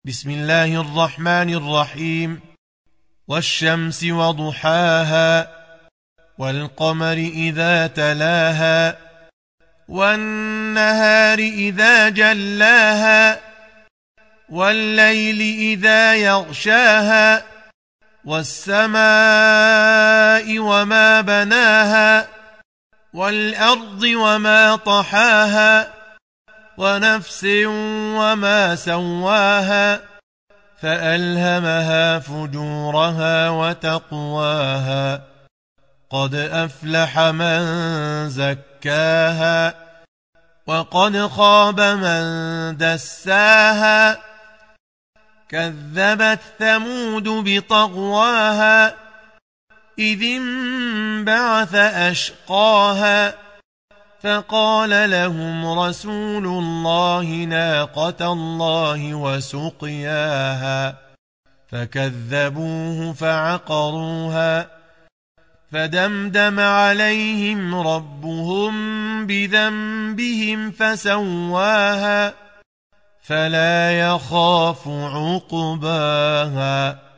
بسم الله الرحمن الرحيم. والشمس وضحاها والقمر إذا تلاها والنهار إذا جلاها والليل إذا يغشاها والسماء وما بناها والأرض وما طحاها ونفس وما سواها فألهمها فجورها وتقواها قد أفلح من زكاها وقد خاب من دساها كذبت ثمود بطغواها إذ انبعث أشقاها فقال لهم رسول الله ناقة الله وسقياها فكذبوه فعقروها فدمدم عليهم ربهم بذنبهم فسواها فلا يخاف عقباها.